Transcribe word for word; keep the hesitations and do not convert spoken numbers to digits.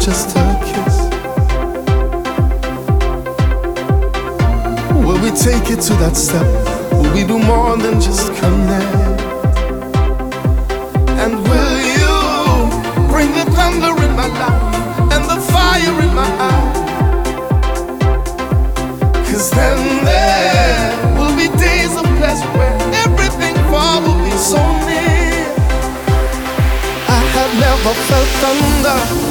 just a kiss? Will we take it to that step? Will we do more than just connect? And will you bring the thunder in my life and the fire in my eye? Cause then there will be days of pleasure where everything far will be so near. I have never felt thunder